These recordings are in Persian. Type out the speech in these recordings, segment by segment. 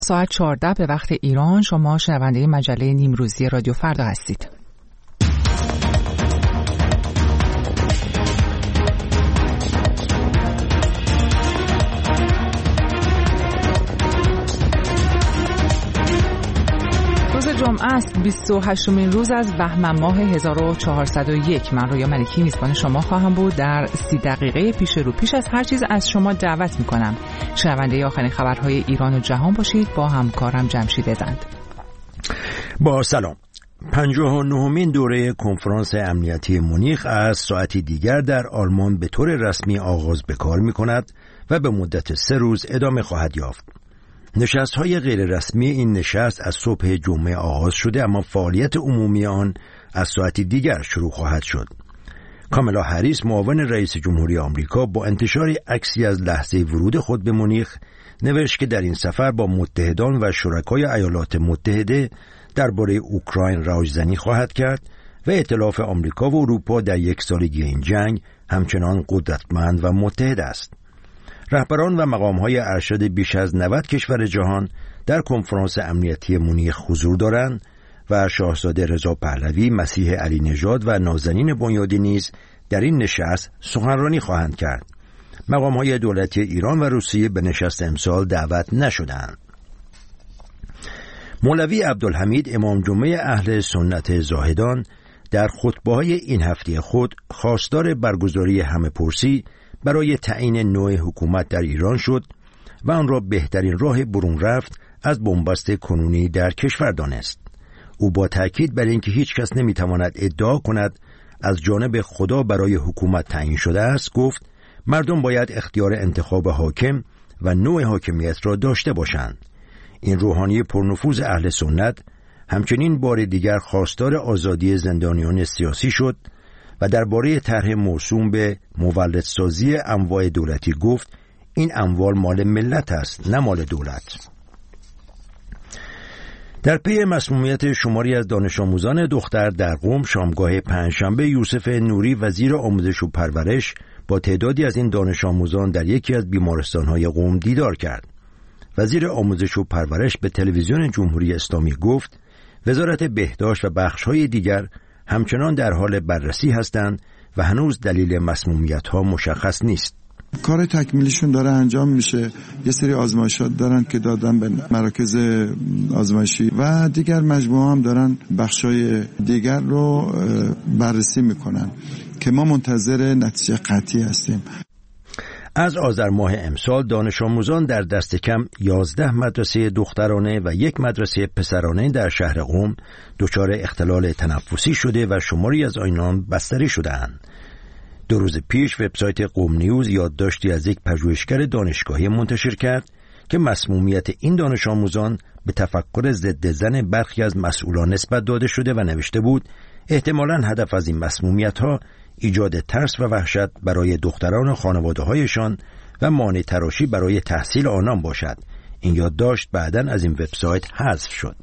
ساعت 14 به وقت ایران. شما شنونده مجله نیمروزی رادیو فردا هستید. روز جمعه است، 28مین روز از بهمن ماه 1401. من رویا ملکی میزبان شما خواهم بود. در 30 دقیقه پیش از هر چیز از شما دعوت میکنم شنونده آخرین خبرهای ایران و جهان باشید با همکارم جمشید زند. با سلام. 59مین دوره کنفرانس امنیتی مونیخ از ساعتی دیگر در آلمان به طور رسمی آغاز به کار میکند و به مدت 3 روز ادامه خواهد یافت. نشست‌های غیر رسمی این نشست از صبح جمعه آغاز شده، اما فعالیت عمومی آن از ساعتی دیگر شروع خواهد شد. کامالا هریس، معاون رئیس جمهوری آمریکا، با انتشار عکسی از لحظه ورود خود به مونیخ نوشت که در این سفر با متحدان و شرکای ایالات متحده درباره اوکراین راهزنی خواهد کرد و ائتلاف آمریکا و اروپا در یک سالگی این جنگ همچنان قدرتمند و متحد است. رهبران و مقام‌های ارشد بیش از 90 کشور جهان در کنفرانس امنیتی مونیخ حضور دارند و شاهزاده رضا پهلوی، مسیح علی نژاد و نازنین بنیادی نیز در این نشست سخنرانی خواهند کرد. مقام‌های دولتی ایران و روسیه به نشست امسال دعوت نشدند. مولوی عبدالحمید، امام جمعه اهل سنت زاهدان، در خطبه‌های این هفته خود خواستار برگزاری همه‌پرسی برای تعیین نوع حکومت در ایران شد و آن را بهترین راه برون رفت از بنبست کنونی در کشور دانست. او با تأکید بر اینکه هیچ کس نمیتواند ادعا کند از جانب خدا برای حکومت تعیین شده است، گفت مردم باید اختیار انتخاب حاکم و نوع حاکمیت را داشته باشند. این روحانی پرنفوذ اهل سنت همچنین بار دیگر خواستار آزادی زندانیان سیاسی شد و درباره طرح موسوم به مولدسازی اموال دولتی گفت این اموال مال ملت است، نه مال دولت. در پی مسمومیت شماری از دانش آموزان دختر در قم، شامگاه پنجشنبه یوسف نوری، وزیر آموزش و پرورش، با تعدادی از این دانش آموزان در یکی از بیمارستان‌های قم دیدار کرد. وزیر آموزش و پرورش به تلویزیون جمهوری اسلامی گفت وزارت بهداشت و بخش‌های دیگر همچنان در حال بررسی هستند و هنوز دلیل مسمومیت‌ها مشخص نیست. کار تکمیلیشون داره انجام میشه. یه سری آزمایشات دارن که دادن به مراکز آزمایشی و دیگر مجموعه هم دارن بخشای دیگر رو بررسی میکنن که ما منتظر نتیجه قطعی هستیم. از آذر ماه امسال دانش آموزان در دست کم 11 مدرسه دخترانه و 1 مدرسه پسرانه در شهر قم دچار اختلال تنفسی شده و شماری از آنان بستری شده‌اند. 2 روز پیش وبسایت قم نیوز یادداشتی از یک پژوهشگر دانشگاهی منتشر کرد که مسمومیت این دانش آموزان به تفکر ضد زن برخی از مسئولان نسبت داده شده و نوشته بود احتمالاً هدف از این مسمومیت‌ها ایجاد ترس و وحشت برای دختران و خانواده‌هایشان و مانع تراشی برای تحصیل آنان باشد. این یادداشت بعداً از این وبسایت حذف شد.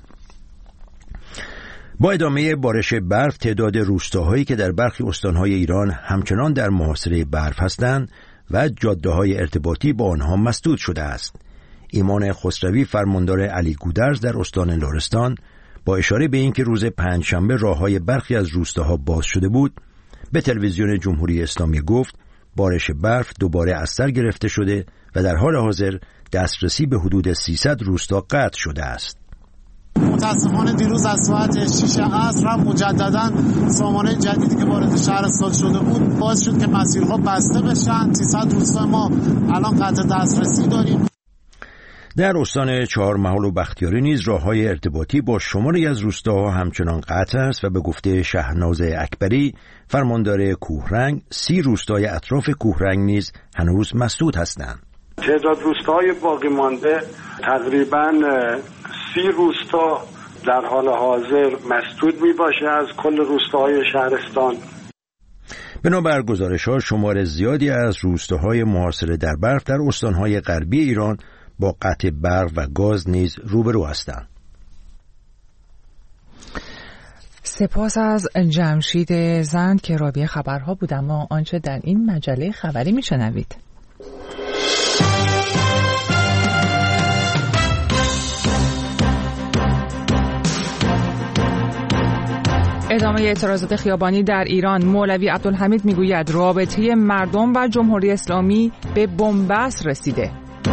با ادامه بارش برف، تعداد روستاهایی که در برخی استانهای ایران همچنان در محاصره برف هستند و جاده‌های ارتباطی با آنها مسدود شده است. ایمان خسروی، فرماندار علی گودرز در استان لرستان، با اشاره به اینکه روز پنجشنبه راههای برخی از روستاها باز شده بود، به تلویزیون جمهوری اسلامی گفت بارش برف دوباره از سر گرفته شده و در حال حاضر دسترسی به حدود 300 روستا قطع شده است. متاسفانه دیروز از ساعت 6 عصر هم مجددا سامانه جدیدی که وارد شهر ارسال شده بود باعث شد که مسیرها بسته بشن. 300 روستا ما الان قطع دسترسی داریم. در استان چهارمحال و بختیاری نیز راههای ارتباطی با شماری از روستاها همچنان قطع است و به گفته شهناز اکبری، فرماندار کوهرنگ، 30 روستای اطراف کوهرنگ نیز هنوز مسدود هستند. تعداد روستاهای باقی مانده تقریباً 30 روستا در حال حاضر مسدود می باشه از کل روستاهای شهرستان. بنابر گزارش‌ها شمار زیادی از روستاهای محاصره در برف در استانهای غربی ایران با قطع برق و گاز نیز روبرو هستند. سپاس از جمشید زند که راوی خبرها بود. اما آنچه در این مجله خبری میشنوید. ادامه اعتراضات خیابانی در ایران. مولوی عبدالحمید میگوید رابطه مردم و جمهوری اسلامی به بنبست رسیده.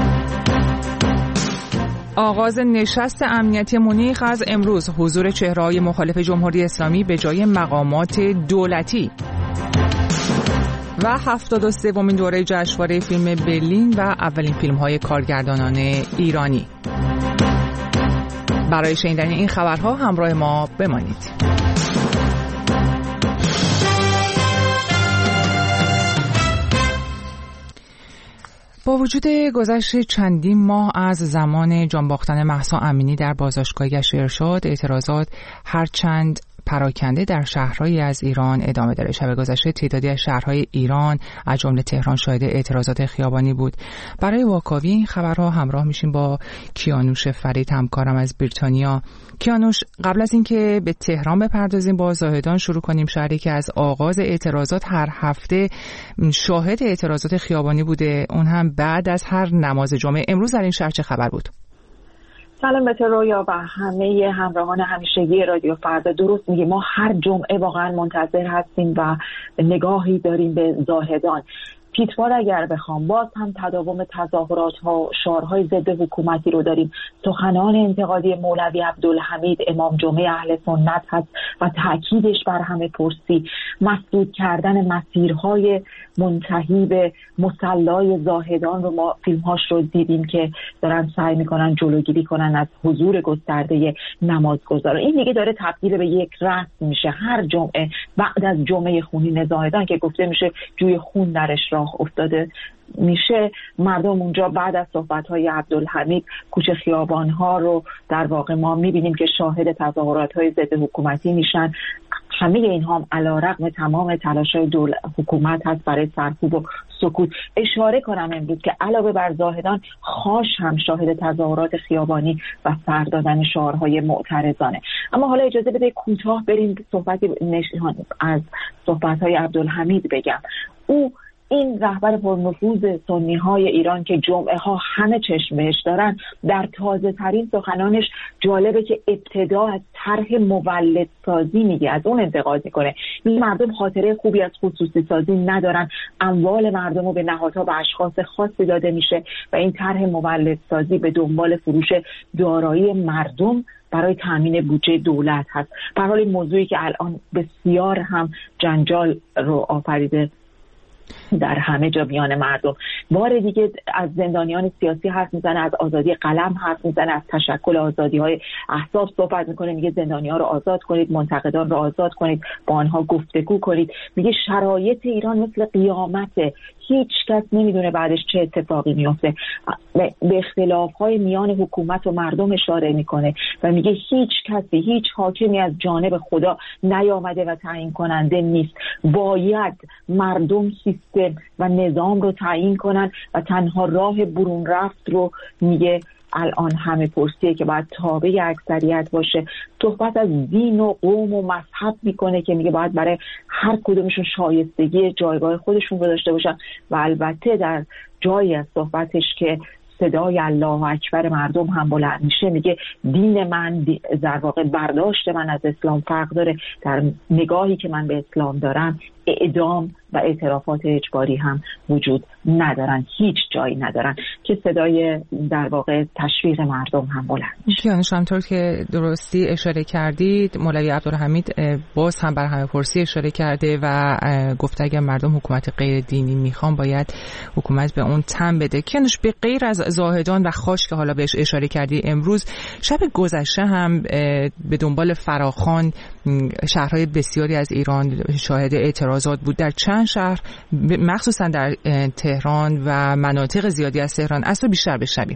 آغاز نشست امنیتی مونیخ از امروز، حضور چهره‌های مخالف جمهوری اسلامی به جای مقامات دولتی. و 73مین دوره جشنواره فیلم برلین و اولین فیلم‌های کارگردانان ایرانی. برای شنیدن این خبرها همراه ما بمانید. با وجود گذشت چندین ماه از زمان جان باختن مهسا امینی در بازداشتگاه گشت ارشاد، اعتراضات هرچند پراکنده در شهرهایی از ایران ادامه داره. شب گذشته تعدادی از شهرهای ایران از جمله تهران شاهد اعتراضات خیابانی بود. برای واکاوی این خبرها همراه میشیم با کیانوش فرید، همکارم از بریتانیا. کیانوش، قبل از اینکه به تهران بپردازیم با زاهدان شروع کنیم، شهری که از آغاز اعتراضات هر هفته شاهد اعتراضات خیابانی بوده، اون هم بعد از هر نماز جمعه. امروز در این شهر چه خبر بود؟ سلام به تو رویا و همه همراهان همیشگی رادیو فردا. درست میگی، ما هر جمعه واقعا منتظر هستیم و نگاهی داریم به زاهدان. پیتوار اگر بخوام، باز هم تداوم تظاهرات ها، شعارهای ضد حکومتی رو داریم. سخنان انتقادی مولوی عبدالحمید امام جمعه اهل سنت هست و تاکیدش بر همه پرسی، مسدود کردن مسیرهای منتهی به مصلای زاهدان رو ما فیلمهاش رو دیدیم که دارن سعی میکنن جلوگیری کنن از حضور گسترده نمازگزاران. این دیگه داره تبدیل به یک رسم میشه. هر جمعه بعد از جمعه خونین زاهدان که گفته میشه جوی خون درش راه افتاده میشه، مردم اونجا بعد از صحبت‌های عبدالحمید کوچه خیابان‌ها رو در واقع ما می‌بینیم که شاهد تظاهرات‌های ضد حکومتی میشن. همه اینها هم علی‌رغم تمام تلاش‌های حکومت هست برای سرکوب و سکوت. اشاره کنم امروز که علاوه بر زاهدان، خاش هم شاهد تظاهرات خیابانی و سر دادن شعارهای معترضانه. اما حالا اجازه بده کوتاه بریم صحبتی از صحبت‌های عبدالحمید بگم. او این رهبر پرنفوذ سنی های ایران که جمعه ها همه چشم بهش دارن، در تازه ترین سخنانش جالبه که ابتدا از طرح مولد سازی میگه، از اون انتقاد میکنه. میگه مردم خاطره خوبی از خصوصی سازی ندارن، اموال مردم رو به نهادها و اشخاص خاصی داده میشه و این طرح مولد سازی به دنبال فروش دارایی مردم برای تامین بودجه دولت هست. به هر حال این موضوعی که الان بسیار هم جنجال رو آفریده در همه جا میان مردم. بار دیگه از زندانیان سیاسی حرف میزنه، از آزادی قلم حرف میزنه، از تشکل آزادی‌های احزاب صحبت میکنه. میگه زندانیان رو آزاد کنید، منتقدان رو آزاد کنید، با آنها گفتگو کنید. میگه شرایط ایران مثل قیامته، هیچ کس نمیدونه بعدش چه اتفاقی میفته. به اختلاف‌های میان حکومت و مردم اشاره میکنه و میگه هیچ کسی، هیچ حاکمی از جانب خدا نیامده و تعیین کننده نیست. باید مردم سیستم و نظام رو تعیین کنن و تنها راه برون رفت رو میگه الان همه پرسیه که باید تابع اکثریت باشه. صحبت از دین و قوم و مذهب میکنه که میگه باید برای هر کدومشون شایستگی جایگاه خودشون رو داشته باشن و البته در جایی از صحبتش که صدای الله اکبر مردم هم بلند میشه، میگه دین من، در واقع برداشت من از اسلام فرق داره. در نگاهی که من به اسلام دارم اعدام و اعترافات اجباری هم وجود ندارن، هیچ جایی ندارن، که صدای در واقع تشویق مردم هم بلند میشه. کیانوش، همطور که درستی اشاره کردید، مولوی عبدالحمید باز هم بر همه پرسی اشاره کرده و گفته اگر مردم حکومت غیر دینی میخوان باید حکومت به اون تن بده. کیانوش، به غیر از زاهدان و خاش که حالا بهش اشاره کردی، امروز شب گذشته هم به دنبال فراخوان شهرهای بسیاری از ایران شاهد اعتراضات بود. در چند شهر، مخصوصا در تهران و مناطق زیادی از تهران، اصلا بیشتر بشنویم.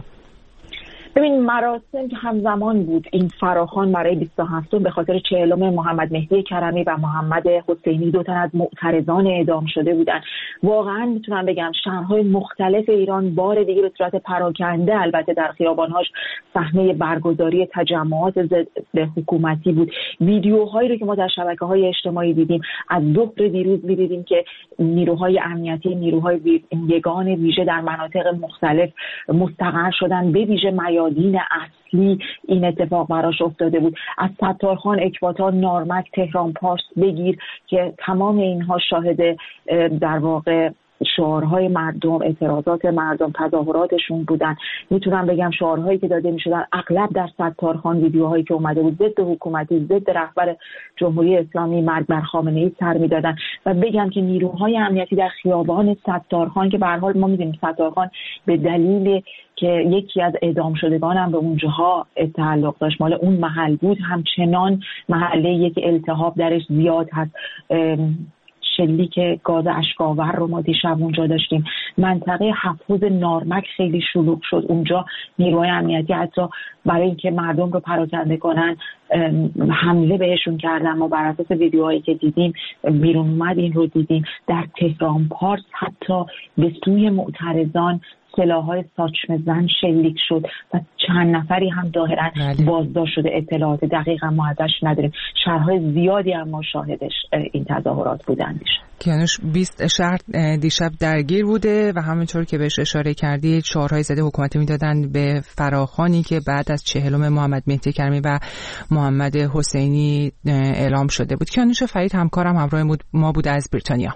ببین، مراسم که همزمان بود این فراخوان برای 27 به خاطر 40 محمد مهدی کرمی و محمد حسینی، دو تن از معترضان اعدام شده بودن. واقعا میتونم بگم شهرهای مختلف ایران بار دیگه به صورت پراکنده البته در خیابان‌هاش صحنه برگزاری تجمعات ضد حکومتی بود. ویدیوهایی رو که ما در شبکه‌های اجتماعی دیدیم، از ظهر دیروز می‌دیدیم که نیروهای امنیتی، نیروهای یگان ویژه در مناطق مختلف مستقر شدن، به ویژه میادین اصلی این اتفاق براش افتاده بود. از ستارخان، اکباتان، نارمک، تهران پارس بگیر که تمام اینها شاهد در واقع شعارهای مردم، اعتراضات مردم، تظاهراتشون بودن. میتونم بگم شعارهایی که داده میشدن اغلب در ستارخان ویدیوهایی که اومده بود ضد حکومتی، ضد رهبر جمهوری اسلامی مرگ بر خامنه‌ای سر میدادن. و بگم که نیروهای امنیتی در خیابان ستارخان که به هر حال ما میدونیم ستارخان به دلیل که یکی از اعدام شدگان هم به اونجاها تعلق داشت، مال اون محل بود، همچنان محله که التهاب درش زیاد هست، شلیک گاز اشک‌آور رو ما دیشب اونجا داشتیم. منطقه حفظ نارمک خیلی شلوغ شد. اونجا نیروهای امنیتی حتی برای اینکه مردم رو پراکنده کنن حمله بهشون کردن. ما بر اساس ویدیوهایی که دیدیم بیرون اومد این رو دیدیم. در تهران پارس حتی به سوی معترضان سلاح‌های ساچمه زن شلیک شد و چند نفری هم ظاهراً بازداشت شده. اطلاعات دقیقا ما ازش نداریم. شهرهای زیادی هم ما شاهدش این تظاهرات بودن. کیانوش 20 شهر دیشب درگیر بوده و همونطور که بهش اشاره کردید شعارهای ضد حکومتی میدادن به فراخوانی که بعد از 40 محمد مهدی کریمی و محمد حسینی اعلام شده بود. کیانوش فرید همکارم همراه ما بود از بریتانیا.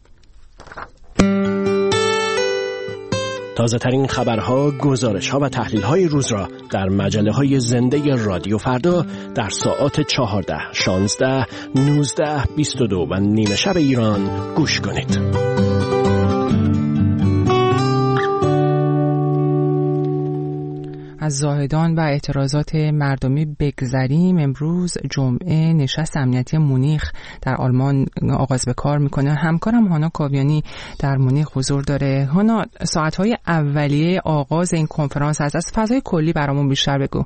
تازه ترین خبرها، گزارش‌ها و تحلیل‌های روز را در مجله‌های زنده رادیو فردا در ساعات 14، 16، 19، 22 و نیمه شب ایران گوش کنید. از زاهدان و اعتراضات مردمی بگذریم. امروز جمعه نشست امنیتی مونیخ در آلمان آغاز به کار میکنه. همکارم هانا کاویانی در مونیخ حضور داره. هانا، ساعتهای اولیه آغاز این کنفرانس هست، از فضای کلی برامون بیشتر بگو.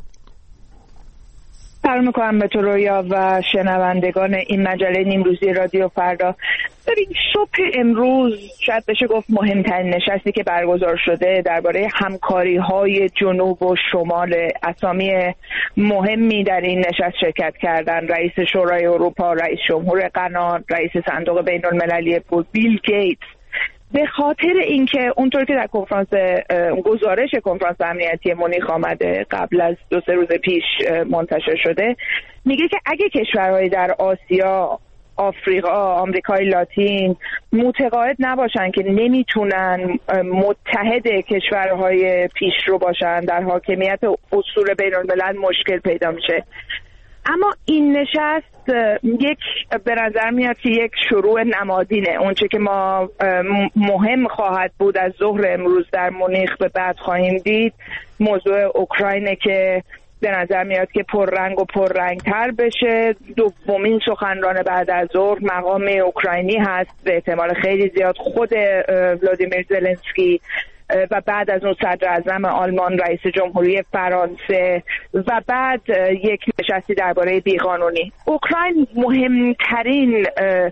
سلام میکنم به تو رویا و شنوندگان این مجله نیمروزی رادیو فردا. ببین، صبح امروز شاید بشه گفت مهمترین نشستی که برگزار شده درباره همکاری‌های جنوب و شمال. اسامی مهمی در این نشست شرکت کردن: رئیس شورای اروپا، رئیس جمهور غنا، رئیس صندوق بین‌المللی پول، بیل گیتس. به خاطر اینکه اونطور که در گزارش کنفرانس امنیتی مونیخ آمده قبل از 2-3 روز پیش منتشر شده، میگه که اگه کشورهای در آسیا، آفریقا، آمریکای لاتین متقاعد نباشن که نمیتونن متحد کشورهای پیشرو باشن، در حاکمیت اصول بین الملل مشکل پیدا میشه. اما این نشست به نظر میاد که یک شروع نمادینه. اونچه که ما مهم خواهد بود از ظهر امروز در مونیخ به بعد خواهیم دید موضوع اوکراینه که به نظر میاد که پررنگ و پررنگتر بشه. دومین سخنران بعد از ظهر مقام اوکراینی هست، به احتمال خیلی زیاد خود ولادیمیر زلنسکی و بعد از اون صدر اعظم آلمان، رئیس جمهوری فرانسه و بعد یک نشستی درباره بیقانونی. اوکراین مهمترین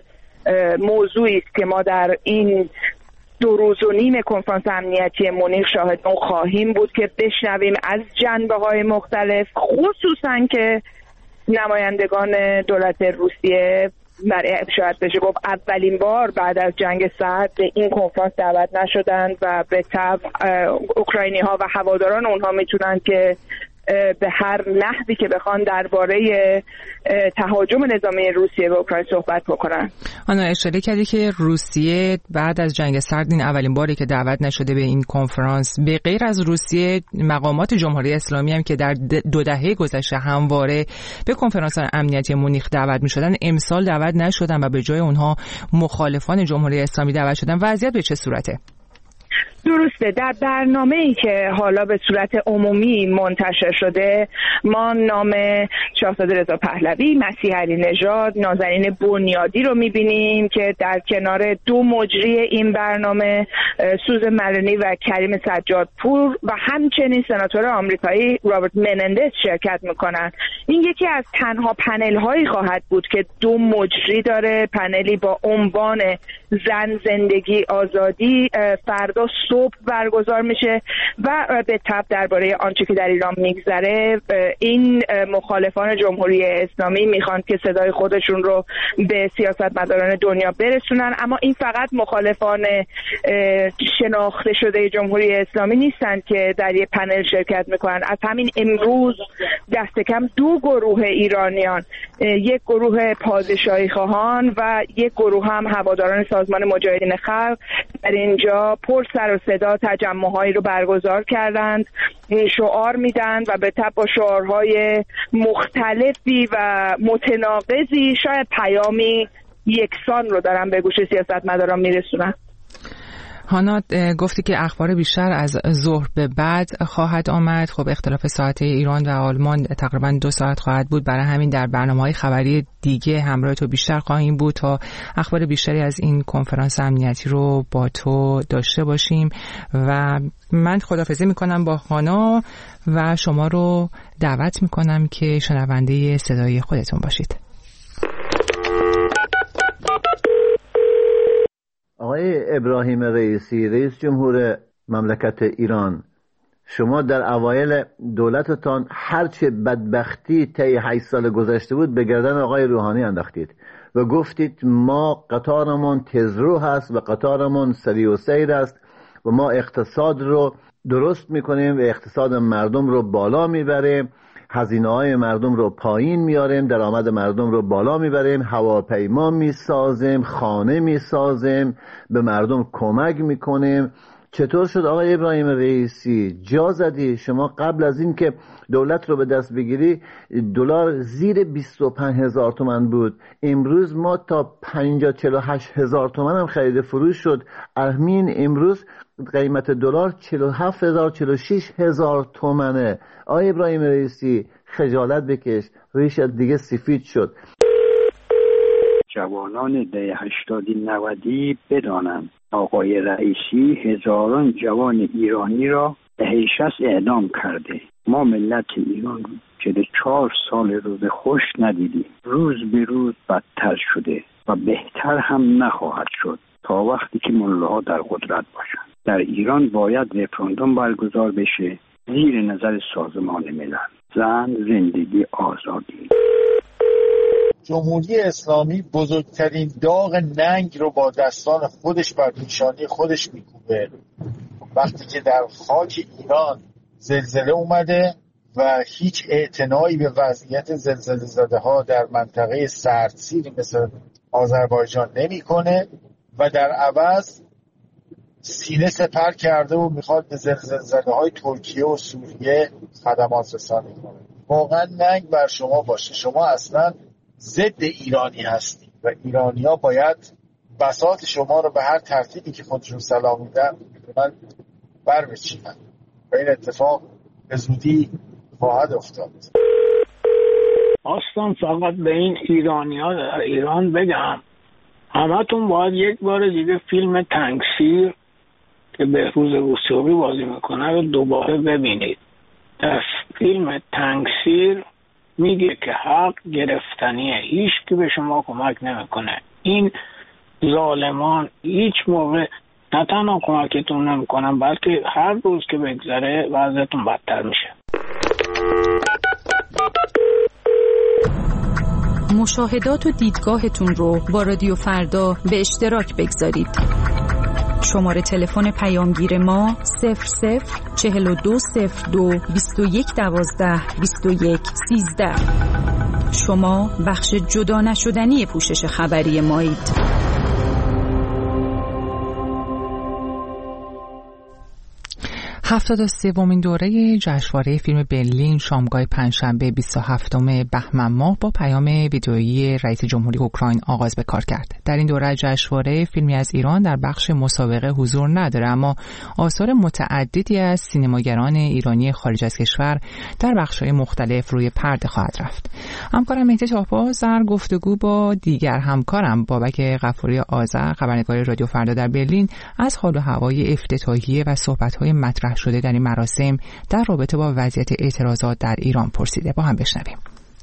موضوعی است که ما در این 2 روز و نیم کنفرانس امنیتی مونیخ شاهد اون خواهیم بود که بشنویم از جنبه‌های مختلف، خصوصا که نمایندگان دولت روسیه برای شاید بشه گفت اولین بار بعد از جنگ سرد به این کنفرانس دعوت نشدن و به طبع اوکراینی‌ها و هواداران اونها میتونن که به هر نحوی که بخوان درباره تهاجم نظامی روسیه به اوکراین صحبت بکنن. آنا، اشاره کردی که روسیه بعد از جنگ سرد این اولین باری که دعوت نشده به این کنفرانس. به غیر از روسیه، مقامات جمهوری اسلامی هم که در 2 دهه گذشته همواره به کنفرانس امنیتی مونیخ دعوت می‌شدن، امسال دعوت نشدن و به جای اونها مخالفان جمهوری اسلامی دعوت شدن. وضعیت به چه صورته؟ درسته. در برنامه‌ای که حالا به صورت عمومی منتشر شده ما نام شاهزاده رضا پهلوی، مسیح علی نژاد، نازنین بنیادی رو می‌بینیم که در کنار 2 مجری این برنامه، سوزن ملانی و کریم سجادپور و همچنین سناتور آمریکایی رابرت منندز شرکت می‌کنن. این یکی از تنها پنل‌هایی خواهد بود که 2 مجری داره. پنلی با عنوان زن، زندگی، آزادی. فردا صبح برگزار میشه و به تبع درباره آنچه که در ایران میگذره این مخالفان جمهوری اسلامی میخوان که صدای خودشون رو به سیاستمداران دنیا برسونن، اما این فقط مخالفان شناخته شده جمهوری اسلامی نیستن که در یک پنل شرکت میکنن. از همین امروز دست کم 2 گروه ایرانیان، یک گروه پادشاهی خواهان و یک گروه هم هواداران سازمان مجاهدین خلق در اینجا پر سر و صدا تجمع‌هایی رو برگزار کردند، شعار میدن و به تبع با شعارهای مختلفی و متناقضی شاید پیامی یکسان رو دارن به گوش سیاستمداران میرسونن. هانا گفتی که اخبار بیشتر از ظهر به بعد خواهد آمد. خب اختلاف ساعت ایران و آلمان تقریبا 2 ساعت خواهد بود، برای همین در برنامه‌های خبری دیگه همراه تو بیشتر خواهیم بود تا اخبار بیشتری از این کنفرانس امنیتی رو با تو داشته باشیم. و من خداحافظی میکنم با هانا و شما رو دعوت میکنم که شنونده صدای خودتون باشید. آقای ابراهیم رئیسی، رئیس جمهور مملکت ایران، شما در اوایل دولتتان هرچه بدبختی طی 8 سال گذشته بود به گردن آقای روحانی انداختید و گفتید ما قطارمان تزرو هست و قطارمان سریع و سیر است و ما اقتصاد رو درست میکنیم و اقتصاد مردم رو بالا میبریم، هزینه‌های مردم رو پایین میاریم، درآمد مردم رو بالا میبریم، هواپیما میسازیم، خانه میسازیم، به مردم کمک میکنیم. چطور شد آقای ابراهیم رئیسی جا زدی؟ شما قبل از این که دولت رو به دست بگیری دلار زیر 25,000 تومان بود، امروز ما تا 48,000 تومان هم خرید فروش شد. همین امروز قیمت دلار 47,000 46,000 تومانه. آقای ابراهیم رئیسی خجالت بکش، ریشت دیگه سفید شد. جوانان دهه 80-90 بدانند آقای رئیسی هزاران جوان ایرانی را دهه 60 اعدام کرده. ما ملت ایران 44 سال روز خوش ندیدیم. روز به روز بدتر شده و بهتر هم نخواهد شد تا وقتی که ملاها در قدرت باشند. در ایران باید رفراندوم برگزار بشه زیر نظر سازمان ملل. زن، زندگی، آزادی. جمهوری اسلامی بزرگترین داغ ننگ رو با دستان خودش بر پیشانی خودش میکوبه وقتی که در خاک ایران زلزله اومده و هیچ اعتنایی به وضعیت زلزله زده ها در منطقه سردسیری مثل آذربایجان نمیکنه و در عوض سینه سپر کرده و میخواد به زلزله زده های ترکیه و سوریه خدمات رسانی کنه. واقعا ننگ بر شما باشه. شما اصلا ضد ایرانی هستی و ایرانی‌ها باید بساط شما رو به هر ترتیبی که خودشون سلام میدن میتونن بر بچینن و این اتفاق به زودی خواهد افتاد. اصلا فقط به این ایرانی‌ها در ایران بگم همتون باید یک بار دیگه فیلم تنگسیر که بهروز روسیوی بازی میکنه رو دوباره ببینید. در فیلم تنگسیر میگه که حق گرفتنیه، هیچ کی به شما کمک نمیکنه. این ظالمان هیچ موقع نه تنها کمکتون نمیکنن بلکه هر روز که بگذره وضعتون بدتر میشه. مشاهدات و دیدگاهتون رو با رادیو فردا به اشتراک بگذارید. شماره تلفن پیامگیر ما 00420221122113. شما بخش جدا نشدنی پوشش خبری مایید. 73مین دوره جشنواره فیلم برلین شامگاه پنجشنبه 27 بهمن ماه با پیام ویدئویی رئیس جمهوری اوکراین آغاز به کار کرد. در این دوره جشنواره فیلمی از ایران در بخش مسابقه حضور نداره، اما آثار متعددی از سینماگران ایرانی خارج از کشور در بخش‌های مختلف روی پرده خواهد رفت. همکارم مهدی تاپاز در گفتگو با دیگر همکارم بابک غفوری آذر خبرنگار رادیو فردا در برلین از حال و هوای افتتاحیه و صحبت‌های مطرح شده در این مراسم در رابطه با وضعیت اعتراضات در ایران پرسیده. با هم بشنویم.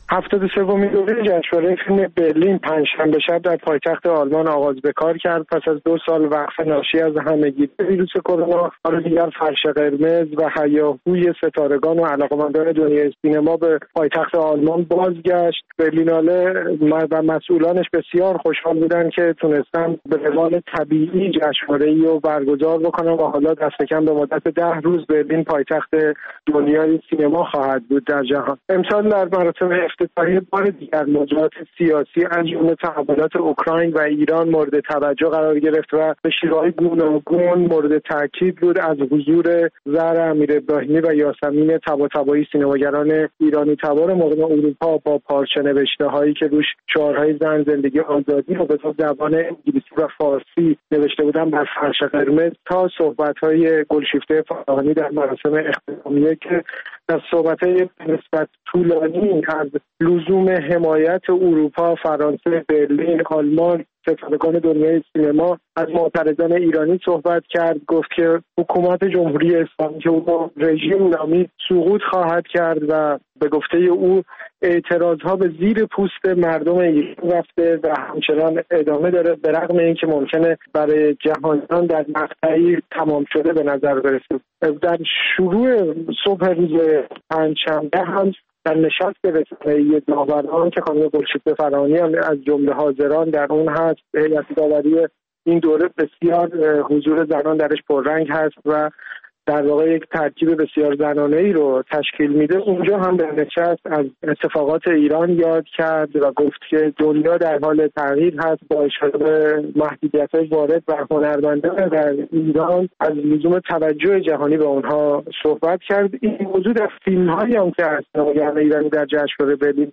73مین دوره جشنواره فیلم برلین پنجشنبه شب در پایتخت آلمان آغاز به کار کرد. پس از 2 سال وقفه ناشی از همهگیری ویروس کرونا، حالا دیگر فرش قرمز و هیاهوی ستارگان و علاقه‌مندان دنیای سینما به پایتخت آلمان بازگشت. برلیناله و مسئولانش بسیار خوشحال بودند که تونستن به روال طبیعی جشنواره‌ای رو برگزار بکنن و حالا دست کم به مدت 10 روز برلین پایتخت دنیای سینما خواهد بود در جهان. امسال در مراسم افتتاحیه بار دیگر موضوعات سیاسی از جمله تحولات اوکراین و ایران مورد توجه قرار گرفت و به شیوه‌های گوناگون مورد تاکید بود از حضور زهرا امیر ابراهیمی و یاسمین طباطبایی، سینماگران ایرانی تبار مقیم اروپا، با پارچه نوشته هایی که روش شعارهای زن، زندگی، آزادی رو به زبان انگلیسی و فارسی نوشته بودن بر فرش قرمز، تا صحبت‌های گلشیفته فراهانی در مراسم اختتامیه که در صحبت‌های نسبت طولانی از لزوم حمایت اروپا، فرانسه، برلین، آلمان، ستارگان دنیای سینما از معترضان ایرانی صحبت کرد. گفت که حکومت جمهوری اسلامی که او رژیم نامی سقوط خواهد کرد و به گفته او اعتراضها به زیر پوست مردم ایران رفته و همچنان ادامه داره، به رغم اینکه ممکنه برای جهانیان در مقطعی تمام شده به نظر برسه. در شروع صبح روز پنجشنبه هم در نشست رسانه‌ای داوران که خانم گلشیفته فراهانی هم از جمله حاضران در اون هست، هیئت داوری این دوره بسیار حضور زنان درش پررنگ هست و در واقع یک ترکیب بسیار زنانه‌ای رو تشکیل میده. اونجا هم در نشست از اتفاقات ایران یاد کرد و گفت که دنیا در حال تغییر هست، با اشاره به محدودیت‌های وارد و هنرمندان در ایران از لزوم توجه جهانی به اونها صحبت کرد. این موضوع در فیلم‌هایی هم که از سینماگران ایرانی در جشنواره برلین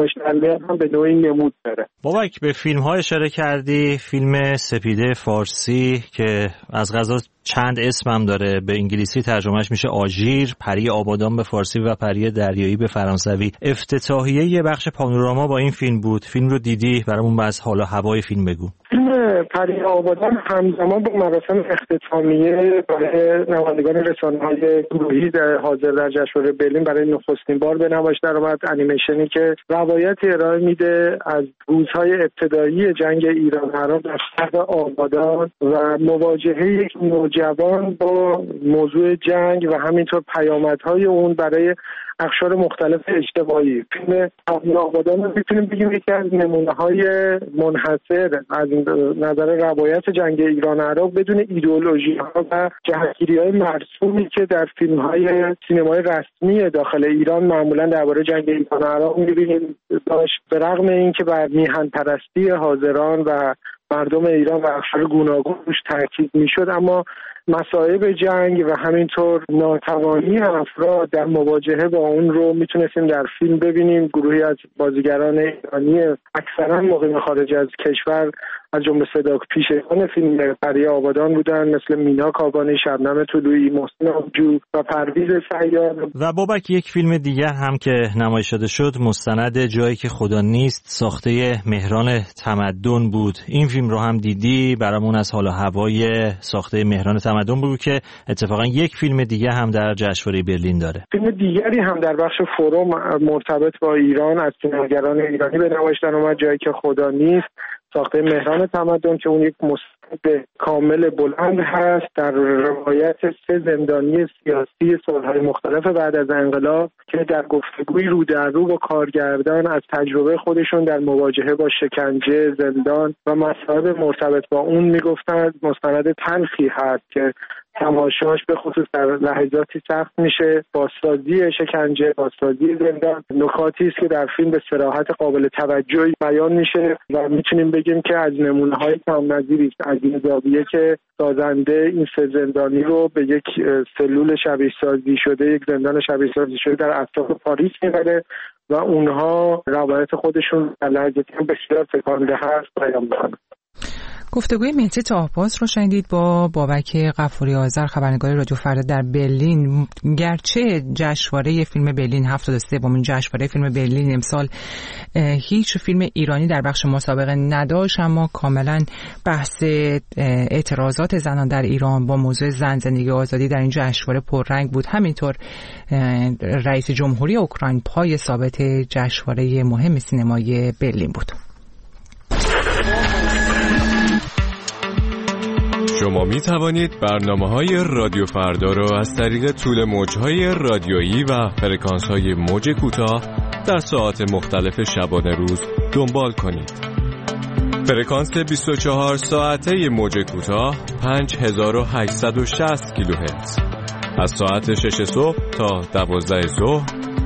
هم به نوعی نمود داره. بابک، به فیلم‌ها اشاره کردی. فیلم سپیده فارسی که از قضا چند اسم هم داره، به انگلیسی ترجمهش میشه آژیر، پری آبادان به فارسی و پری دریایی به فرانسوی. افتتاحیه یه بخش پانوراما با این فیلم بود. فیلم رو دیدی؟ برامون از حال و هوای فیلم بگو. فیلم پری آبادان همزمان با مراسم اختتامیه برای نمایندگان رسانه‌های گروهی حاضر در جشنواره برلین برای نخستین بار به نمایش درآمد. انیمیشنی که روایت ارائه میده از روزهای ابتدایی جنگ ایران عراق در شهر آبادان و مواجهه یک نوجوان با موضوع جنگ و همینطور پیامدهای اون برای اقشار مختلف اجتماعی. فیلم پری آبادان رو میتونیم بگیم یکی از نمونه‌های منحصر از نظر روایت جنگ ایران عراق بدون ایدئولوژی‌ها و جهتگیری‌های مرسومی که در فیلم‌های سینمای رسمی داخل ایران معمولاً درباره جنگ ایران عراق می‌بینیم داشت. به رغم اینکه بر میهن پرستی حاضران و مردم ایران و اقشار گوناگون روش تاکید میشد، اما مصائب جنگ و همینطور ناتوانی افراد در مواجهه با اون رو میتونستیم در فیلم ببینیم. گروهی از بازیگران ایرانی اکثرا مقیم خارج از کشور از جمله صدا پیشگان فیلم پری آبادان بودن، مثل مینا کابانی، شبنم طلویی، محسن آبجو و پرویز سیار. و بابک، یک فیلم دیگر هم که نمایش داده شد، مستند جایی که خدا نیست، ساخته مهران تمدن بود. این فیلم رو هم دیدی؟ برامون از حال و هوای ساخته مهران تمدن بود که اتفاقا یک فیلم دیگه هم در جشنواره برلین داره. فیلم دیگری هم در بخش فروم مرتبط با ایران از سینماگران ایرانی به نمایش درآمد، جایی که خدا نیست، ساخته مهران تمدن که اون یک مستند کامل بلند هست در روایت 3 زندانی سیاسی سالهای مختلف بعد از انقلاب که در گفتگوی رو در رو با کارگردان از تجربه خودشون در مواجهه با شکنجه، زندان و مسائل مرتبط با اون میگفتند. مستند تلخی هست که تماشاش به خصوص در لحظاتی سخت میشه. بازسازی شکنجه، بازسازی زندان نکاتی است که در فیلم به صراحت قابل توجهی بیان میشه و میتونیم بگیم که از نمونه‌های کم نظیری است از این زاویه که سازنده این 3 زندانی رو به یک سلول شبیه سازی شده، یک زندان شبیه سازی شده در اطراف پاریس میبره و اونها روایت خودشون در لحظاتی بسیار تکانده هست بیان میکنن. گفتگوی مهدی تاهباز رو شنیدید با بابک غفوری آذر، خبرنگار رادیو فردا در برلین. گرچه جشنواره فیلم برلین 73مین جشنواره فیلم برلین امسال هیچ فیلم ایرانی در بخش مسابقه نداشت، اما کاملا بحث اعتراضات زنان در ایران با موضوع زن، زندگی و آزادی در این جشنواره پررنگ بود. همینطور رئیس جمهوری اوکراین پای ثابت جشنواره مهم سینمای برلین بود. شما می توانید برنامه‌های رادیو فردا را از طریق طول موج‌های رادیویی و فرکانس‌های موج کوتاه در ساعات مختلف شبانه روز دنبال کنید. فرکانس 24 ساعته موج کوتاه 5860 کیلوهرتز. از ساعت 6 صبح تا 12 ظهر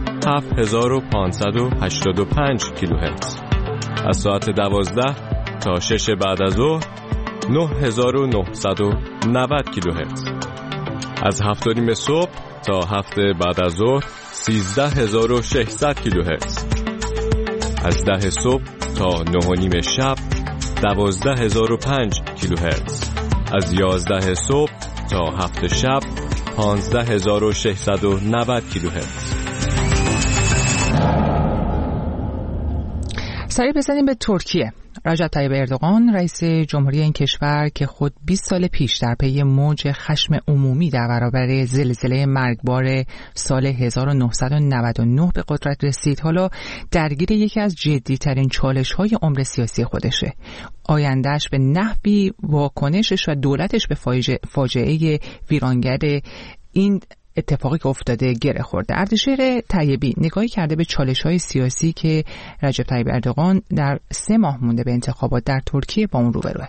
7585 کیلوهرتز. از ساعت 12 تا 6 بعد از ظهر 9990 کیلوهرتز. از 7:30 صبح تا 7 بعد از ظهر 13600 کیلوهرتز. از 10 صبح تا 9:30 شب 12005 کیلوهرتز. از 11 صبح تا 7 شب 15690 کیلوهرتز. سریع بزنیم به ترکیه. رجب طیب اردوغان رئیس جمهوری این کشور که خود 20 سال پیش در پی موج خشم عمومی در برابر زلزله مرگبار سال 1999 به قدرت رسید، حالا درگیر یکی از جدی‌ترین چالش‌های عمر سیاسی خودشه. آیندهش به نحوی واکنشش و دولتش به فاجعه ویرانگر این اتفاقی که افتاده گره خورده. اردشیر طیبی نگاهی کرده به چالش‌های سیاسی که رجب طیب اردوغان در 3 ماه مونده به انتخابات در ترکیه با اون روبروه.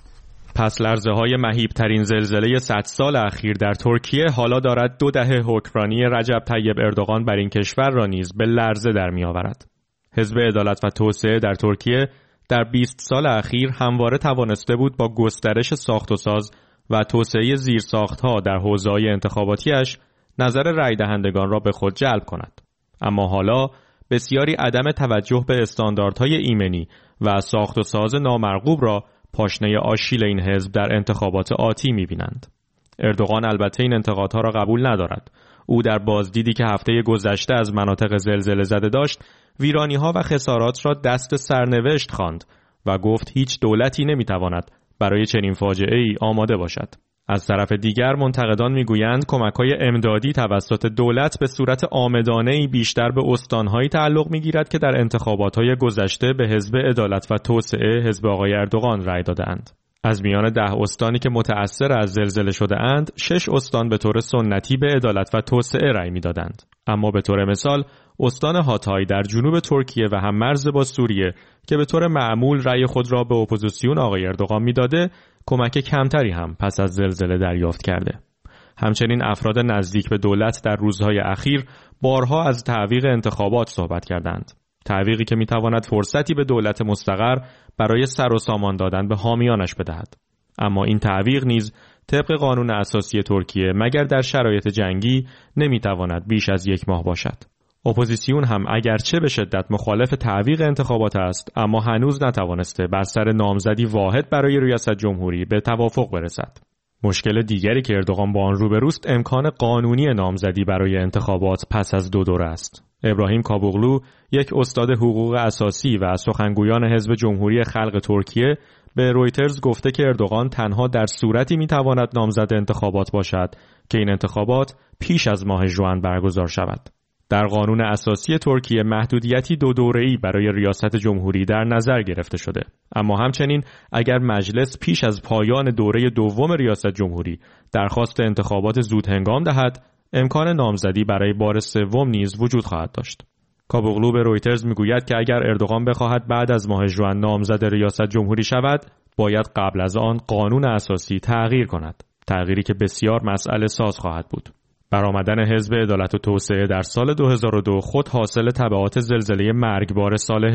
پس لرزه‌های مهیب‌ترین زلزله 100 سال اخیر در ترکیه حالا دارد 2 دهه حکمرانی رجب طیب اردوغان بر این کشور را نیز به لرزه در می‌آورد. حزب عدالت و توسعه در ترکیه در 20 سال اخیر همواره توانسته بود با گسترش ساخت و ساز و توسعه زیرساخت‌ها در حوزه‌های انتخاباتیش نظر رای دهندگان را به خود جلب کند. اما حالا بسیاری عدم توجه به استانداردهای ایمنی و ساخت و ساز نامرغوب را پاشنه آشیل این حزب در انتخابات آتی می‌بینند. اردوغان البته این انتقادها را قبول ندارد. او در بازدیدی که هفته گذشته از مناطق زلزله زده داشت، ویرانی‌ها و خسارات را دست سرنوشت خواند و گفت هیچ دولتی نمی‌تواند برای چنین فاجعه‌ای آماده باشد. از طرف دیگر منتقدان میگویند کمک‌های امدادی توسط دولت به صورت عامدانه‌ای بیشتر به استان‌هایی تعلق می‌گیرد که در انتخابات‌های گذشته به حزب عدالت و توسعه حزب آقای اردوغان رأی دادند. از میان 10 استانی که متأثر از زلزله شده‌اند، 6 استان به طور سنتی به عدالت و توسعه رأی می‌دادند. اما به طور مثال استان هاتای در جنوب ترکیه و هم مرز با سوریه که به طور معمول رأی خود را به اپوزیسیون آقای اردوغان می‌داده، کمک کمتری هم پس از زلزله دریافت کرده. همچنین افراد نزدیک به دولت در روزهای اخیر بارها از تعویق انتخابات صحبت کردند. تعویقی که میتواند فرصتی به دولت مستقر برای سر و سامان دادن به حامیانش بدهد. اما این تعویق نیز طبق قانون اساسی ترکیه مگر در شرایط جنگی نمیتواند بیش از 1 ماه باشد. اپوزیسیون هم اگرچه به شدت مخالف تعویق انتخابات است، اما هنوز نتوانسته بر سر نامزدی واحد برای ریاست جمهوری به توافق برسد. مشکل دیگری که اردوغان با آن روبروست امکان قانونی نامزدی برای انتخابات پس از 2 دوره است. ابراهیم کابوغلو، یک استاد حقوق اساسی و سخنگویان حزب جمهوری خلق ترکیه، به رویترز گفته که اردوغان تنها در صورتی میتواند نامزد انتخابات باشد که این انتخابات پیش از ماه ژوئن برگزار شود. در قانون اساسی ترکیه محدودیتی 2 دوره‌ای برای ریاست جمهوری در نظر گرفته شده، اما همچنین اگر مجلس پیش از پایان دوره دوم ریاست جمهوری درخواست انتخابات زود هنگام دهد، امکان نامزدی برای بار سوم نیز وجود خواهد داشت. کابوغلو به رویترز میگوید که اگر اردوغان بخواهد بعد از ماه ژوئن نامزد ریاست جمهوری شود، باید قبل از آن قانون اساسی تغییر کند، تغییری که بسیار مسئله ساز خواهد بود. برآمدن حزب عدالت و توسعه در سال 2002 خود حاصل تبعات زلزله مرگبار سال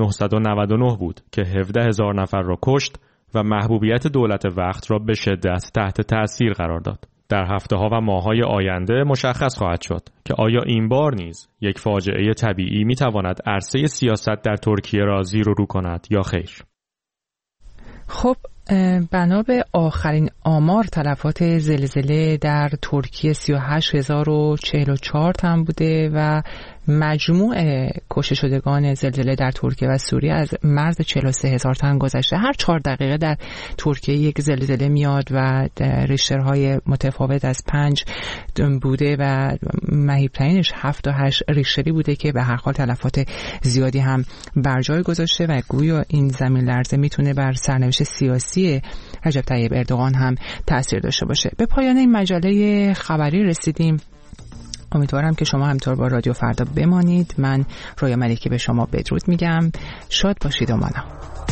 1999 بود که 17,000 نفر را کشت و محبوبیت دولت وقت را به شدت تحت تأثیر قرار داد. در هفته‌ها و ماه‌های آینده مشخص خواهد شد که آیا این بار نیز یک فاجعه طبیعی می‌تواند عرصه سیاست در ترکیه را زیر و رو کند یا خیر. خب بنا به آخرین آمار تلفات زلزله در ترکیه 38044 تن بوده و مجموع کشته شدگان زلزله در ترکیه و سوریه از مرز 43000 تن گذشته. هر 4 دقیقه در ترکیه یک زلزله میاد و ریشترهای متفاوت از 5 بوده و مهیب‌ترینش 7 تا 8 ریشتری بوده که به هر حال تلفات زیادی هم بر جای گذاشته و گویا این زمین لرزه میتونه بر سرنوشت سیاسی رجب طیب اردوغان هم تأثیر داشته باشه. به پایان این مجله خبری رسیدیم. امیدوارم که شما همطور با رادیو فردا بمانید. من رویا ملکی به شما بدرود میگم. شاد باشید و مانا.